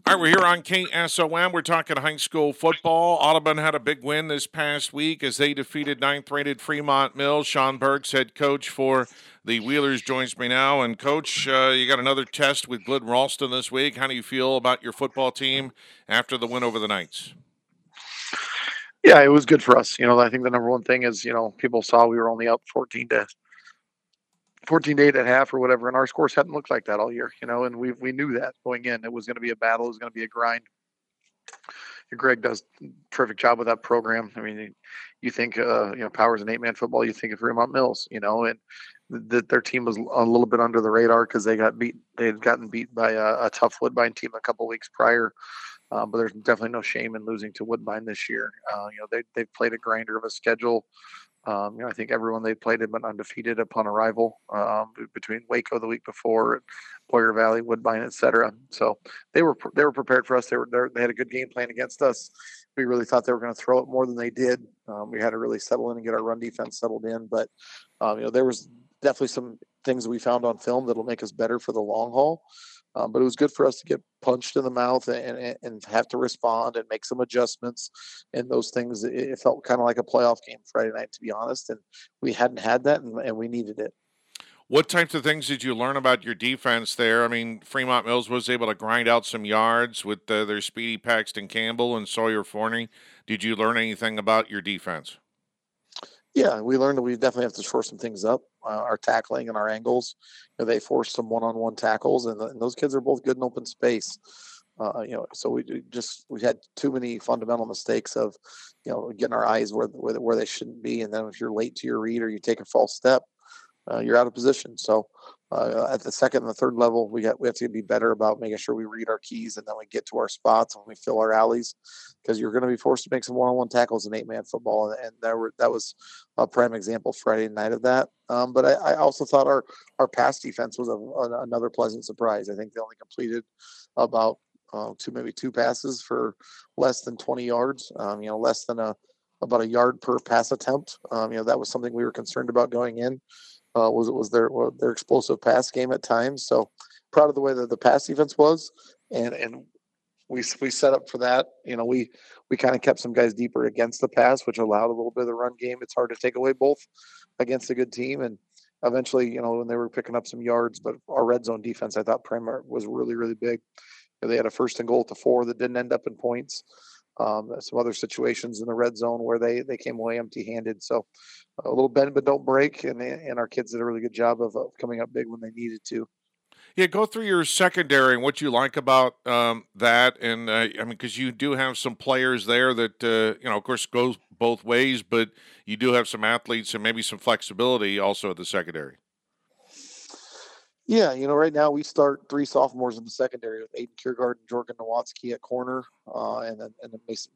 All right, we're here on KSOM. We're talking high school football. Audubon had a big win this past week as they defeated ninth-rated Fremont Mills. Sean Burks, head coach for the Wheelers, joins me now. And coach, you got another test with Glidden Ralston this week. How do you feel about your football team after the win over the Knights? Yeah, it was good for us. I think the number one thing is, people saw we were only up 14 to 8 at half or whatever, and our scores hadn't looked like that all year. And we knew that going in. It was going to be a battle. It was going to be a grind. Greg does a terrific job with that program. I mean, you think, Powers and 8-man football. You think of Fremont Mills, and that their team was a little bit under the radar because they got beat. They had gotten beat by a tough Woodbine team a couple weeks prior. But there's definitely no shame in losing to Woodbine this year. They've played a grinder of a schedule. I think everyone they played had been undefeated upon arrival, between Waco the week before, Boyer Valley, Woodbine, etc. So they were prepared for us. They had a good game plan against us. We really thought they were going to throw it more than they did. We had to really settle in and get our run defense settled in. But there was definitely some things that we found on film that'll make us better for the long haul. But it was good for us to get punched in the mouth and have to respond and make some adjustments and those things. It felt kind of like a playoff game Friday night, to be honest. And we hadn't had that, and we needed it. What types of things did you learn about your defense there? I mean, Fremont Mills was able to grind out some yards with their speedy Paxton Campbell and Sawyer Forney. Did you learn anything about your defense? Yeah, we learned that we definitely have to shore some things up. Our tackling and our angles. They forced some one-on-one tackles, and those kids are both good in open space. So we had too many fundamental mistakes of, getting our eyes where they shouldn't be, and then if you're late to your read or you take a false step, you're out of position. So at the second and the third level, we have to be better about making sure we read our keys and then we get to our spots and we fill our alleys, because you're going to be forced to make some one-on-one tackles in 8-man football, and that was a prime example Friday night of that. But I also thought our pass defense was another pleasant surprise. I think they only completed about maybe two passes for less than 20 yards. Less than about a yard per pass attempt. That was something we were concerned about going in. Was their explosive pass game at times. So proud of the way that the pass defense was, and we set up for that. We kind of kept some guys deeper against the pass, which allowed a little bit of the run game. It's hard to take away both against a good team, and eventually, when they were picking up some yards. But our red zone defense, I thought, Primer was really, really big. They had a first and goal at the 4 that didn't end up in points. Some other situations in the red zone where they came away empty-handed. So a little bend but don't break, and our kids did a really good job of coming up big when they needed to. Yeah, go through your secondary and what you like about that, and I mean, because you do have some players there that of course, goes both ways, but you do have some athletes and maybe some flexibility also at the secondary. Yeah, right now we start three sophomores in the secondary with Aiden Kiergarten, Jorgen Nowatzki at corner, and then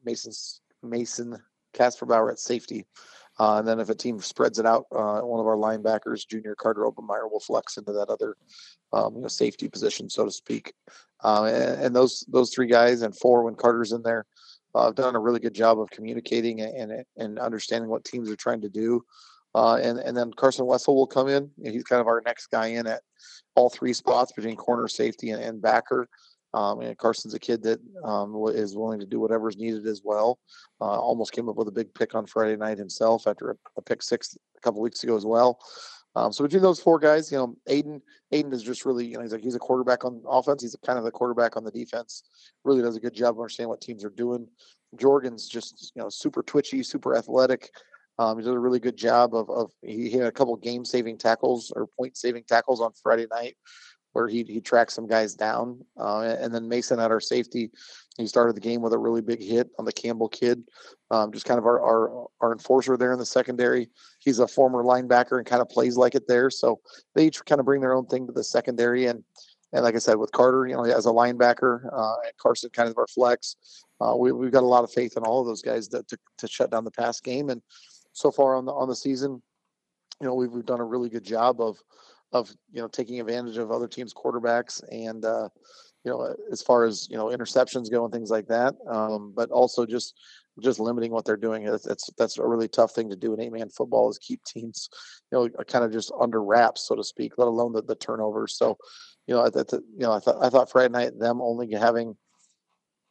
Mason Kasperbauer at safety. And then if a team spreads it out, one of our linebackers, junior Carter Obermeyer, will flex into that other safety position, so to speak. And those three guys and four when Carter's in there have done a really good job of communicating and understanding what teams are trying to do. And then Carson Wessel will come in. He's kind of our next guy in at all three spots between corner, safety, and backer. And Carson's a kid that is willing to do whatever is needed as well. Almost came up with a big pick on Friday night himself after a pick six a couple weeks ago as well. So between those four guys, Aiden is just really, he's a quarterback on offense. He's kind of the quarterback on the defense. Really does a good job of understanding what teams are doing. Jorgen's just, super twitchy, super athletic. He did a really good job of he had a couple game saving tackles or point saving tackles on Friday night where he tracked some guys down. And then Mason at our safety, he started the game with a really big hit on the Campbell kid, just kind of our enforcer there in the secondary. He's a former linebacker and kind of plays like it there. So they each kind of bring their own thing to the secondary. And like I said, with Carter, as a linebacker, and Carson kind of our flex, we've got a lot of faith in all of those guys to shut down the pass game. And so far on the season, we've done a really good job of taking advantage of other teams' quarterbacks and as far as interceptions go and things like that. But also just limiting what they're doing. That's a really tough thing to do in 8-man football is keep teams kind of just under wraps, so to speak. Let alone the turnovers. So I thought Friday night them only having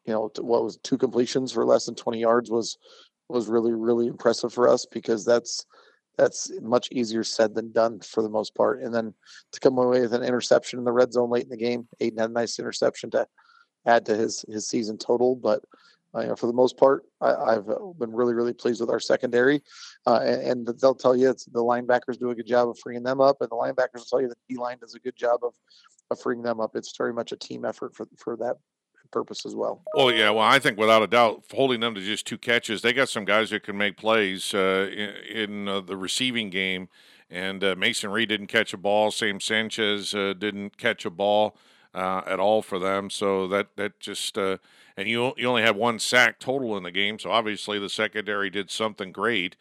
to what was 2 completions for less than 20 yards was really, really impressive for us, because that's much easier said than done for the most part. And then to come away with an interception in the red zone late in the game, Aiden had a nice interception to add to his season total. But for the most part, I've been really, really pleased with our secondary. And they'll tell you the linebackers do a good job of freeing them up, and the linebackers will tell you the D-line does a good job of freeing them up. It's very much a team effort for that purpose as well. Well, yeah. Well, I think without a doubt, holding them to just 2 catches, they got some guys that can make plays in the receiving game. And Mason Reed didn't catch a ball. Sam Sanchez didn't catch a ball at all for them. So that just and you only had 1 sack total in the game. So obviously the secondary did something great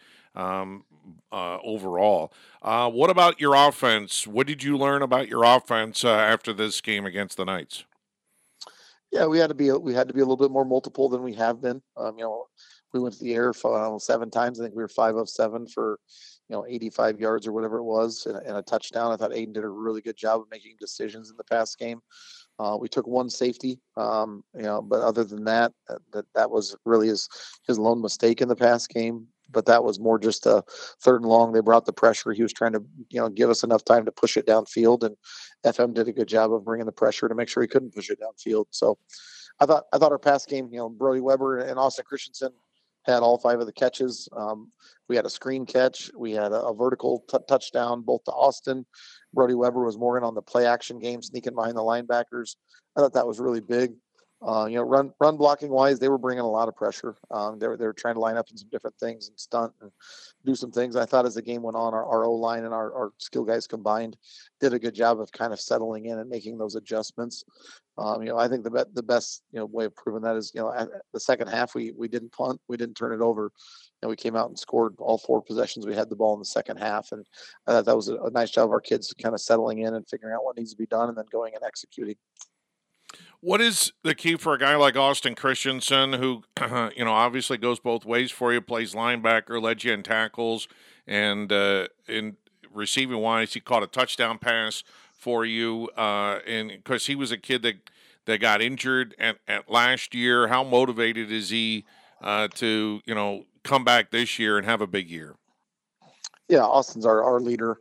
overall. What about your offense? What did you learn about your offense after this game against the Knights? Yeah, we had to be a little bit more multiple than we have been. We went to the air for 7 times. I think we were 5 of 7 for 85 yards or whatever it was, and a touchdown. I thought Aiden did a really good job of making decisions in the pass game. We took 1 safety, but other than that, that was really his lone mistake in the pass game. But that was more just a 3rd and long. They brought the pressure. He was trying to, give us enough time to push it downfield, and FM did a good job of bringing the pressure to make sure he couldn't push it downfield. So I thought our pass game, Brody Weber and Austin Christensen had all 5 of the catches. We had a screen catch. We had a vertical touchdown, both to Austin. Brody Weber was more in on the play action game, sneaking behind the linebackers. I thought that was really big. Run blocking wise, they were bringing a lot of pressure. They were trying to line up in some different things and stunt and do some things. I thought as the game went on, our O line and our skill guys combined did a good job of kind of settling in and making those adjustments. I think the best way of proving that is the second half we didn't punt, we didn't turn it over, and we came out and scored all 4 possessions. We had the ball in the second half, and I thought that was a nice job of our kids kind of settling in and figuring out what needs to be done, and then going and executing. What is the key for a guy like Austin Christensen, who, obviously goes both ways for you, plays linebacker, led you in tackles, and in receiving wise, he caught a touchdown pass for you, and because he was a kid that got injured at last year. How motivated is he to come back this year and have a big year? Yeah, Austin's our leader.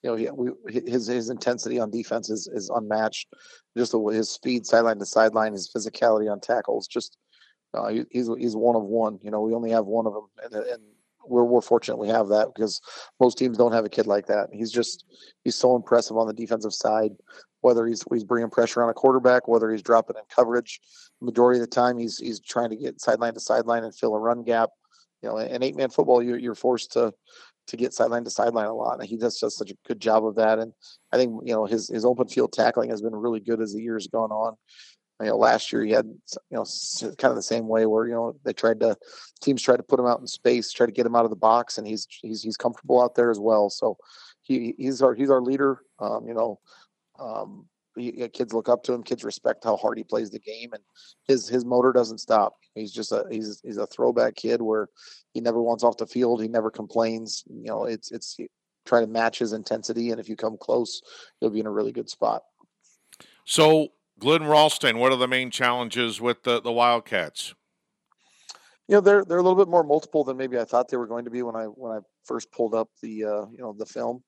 His intensity on defense is unmatched. Just his speed, sideline to sideline, his physicality on tackles. Just he's one of one. We only have one of them, and we're fortunate we have that, because most teams don't have a kid like that. He's so impressive on the defensive side. Whether he's bringing pressure on a quarterback, whether he's dropping in coverage, majority of the time he's trying to get sideline to sideline and fill a run gap. In 8-man football, you're forced to get sideline to sideline a lot, and he does just such a good job of that. And I think his open field tackling has been really good as the years gone on. Last year he had kind of the same way where teams tried to put him out in space, try to get him out of the box, and he's comfortable out there as well. So he's our leader. Kids look up to him. Kids respect how hard he plays the game, and his motor doesn't stop. He's just he's a throwback kid where he never wants off the field. He never complains. It's try to match his intensity, and if you come close, you'll be in a really good spot. So, Glenn Ralston, what are the main challenges with the Wildcats? They're a little bit more multiple than maybe I thought they were going to be when I first pulled up the the film.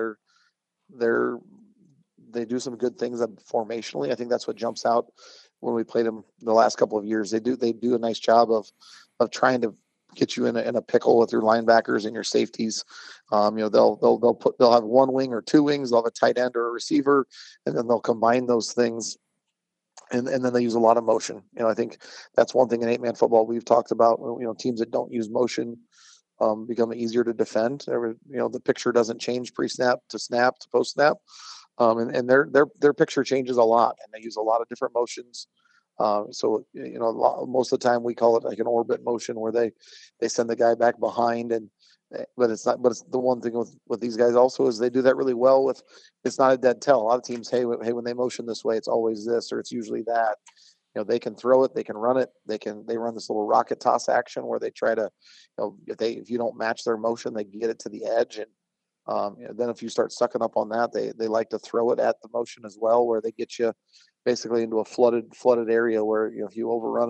They do some good things formationally. I think that's what jumps out when we played them the last couple of years. They do a nice job of trying to get you in a pickle with your linebackers and your safeties. They'll have 1 wing or 2 wings. They'll have a tight end or a receiver, and then they'll combine those things. And then they use a lot of motion. I think that's one thing in 8-man football we've talked about. Teams that don't use motion become easier to defend. The picture doesn't change pre-snap to snap to post-snap. And their picture changes a lot, and they use a lot of different motions. So most of the time we call it like an orbit motion, where they send the guy back behind, but it's not. But it's the one thing with these guys also is they do that really well with. It's not a dead tell. A lot of teams, hey, when they motion this way, it's always this or it's usually that. They can throw it, they can run it, they run this little rocket toss action where they try to, if you don't match their motion, they get it to the edge. And then if you start sucking up on that, they like to throw it at the motion as well, where they get you basically into a flooded area where if you overrun it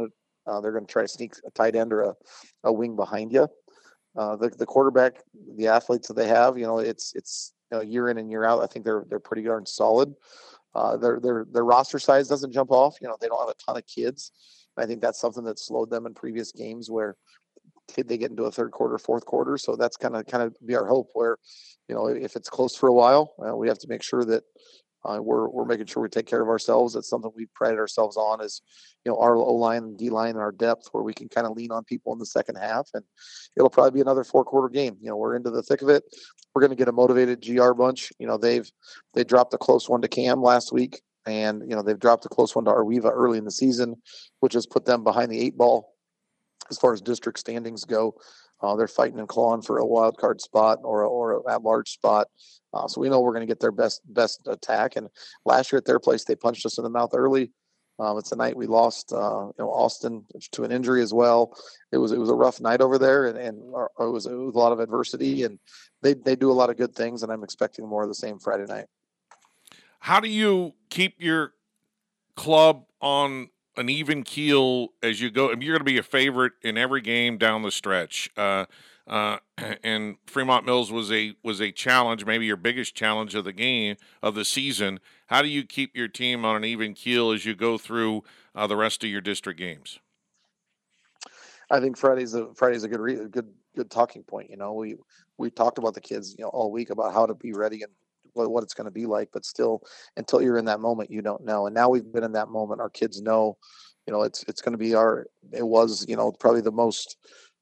They're going to try to sneak a tight end or a wing behind you. The quarterback, the athletes that they have, it's year in and year out. I think they're pretty darn solid. Their roster size doesn't jump off. They don't have a ton of kids. I think that's something that slowed them in previous games where they get into a third quarter, fourth quarter. So that's kind of be our hope. Where, if it's close for a while, we have to make sure that we're making sure we take care of ourselves. It's something we've prided ourselves on is, our O-line and D-line and our depth where we can kind of lean on people in the second half. And it'll probably be another 4-quarter game. We're into the thick of it. We're going to get a motivated GR bunch. They dropped a close one to Cam last week. And, they've dropped a close one to Arweva early in the season, which has put them behind the 8 ball as far as district standings go. They're fighting and clawing for a wild card spot or an at-large spot. So we know we're going to get their best attack. And last year at their place, they punched us in the mouth early. It's a night we lost, Austin to an injury as well. It was a rough night over there, and it was a lot of adversity. And they do a lot of good things, and I'm expecting more of the same Friday night. How do you keep your club on an even keel as you go? I mean, you're going to be a favorite in every game down the stretch. And Fremont Mills was a challenge, maybe your biggest challenge of the season. How do you keep your team on an even keel as you go through the rest of your district games? I think Friday's a good talking point. We talked about the kids, all week about how to be ready and what it's going to be like, but still, until you're in that moment, you don't know. And now we've been in that moment. Our kids know, it's going to be it was, probably the most,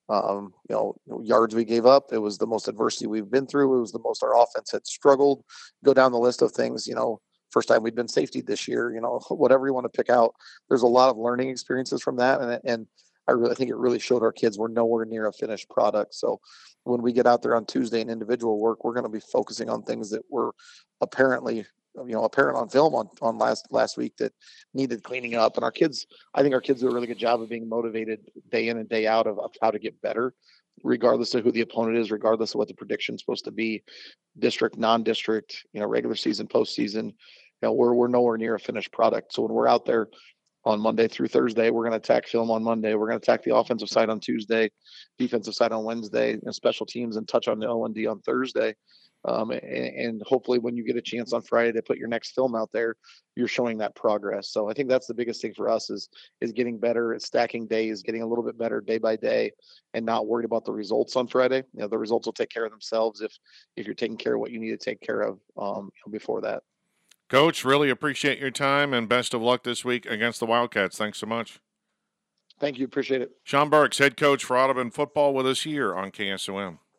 yards we gave up. It was the most adversity we've been through. It was the most our offense had struggled. Go down the list of things, first time we'd been safety this year, whatever you want to pick out. There's a lot of learning experiences from that. And I think it really showed our kids we're nowhere near a finished product. So when we get out there on Tuesday in individual work, we're going to be focusing on things that were apparent on film on last week that needed cleaning up. And I think our kids do a really good job of being motivated day in and day out of how to get better, regardless of who the opponent is, regardless of what the prediction's supposed to be, district, non-district, regular season, postseason. We're nowhere near a finished product. So when we're out there on Monday through Thursday, we're going to attack film on Monday. We're going to attack the offensive side on Tuesday, defensive side on Wednesday, and special teams and touch on the O&D on Thursday. And hopefully when you get a chance on Friday to put your next film out there, you're showing that progress. So I think that's the biggest thing for us is getting better at stacking days, getting a little bit better day by day, and not worried about the results on Friday. The results will take care of themselves if you're taking care of what you need to take care of before that. Coach, really appreciate your time and best of luck this week against the Wildcats. Thanks so much. Thank you. Appreciate it. Sean Burks, head coach for Audubon football, with us here on KSOM.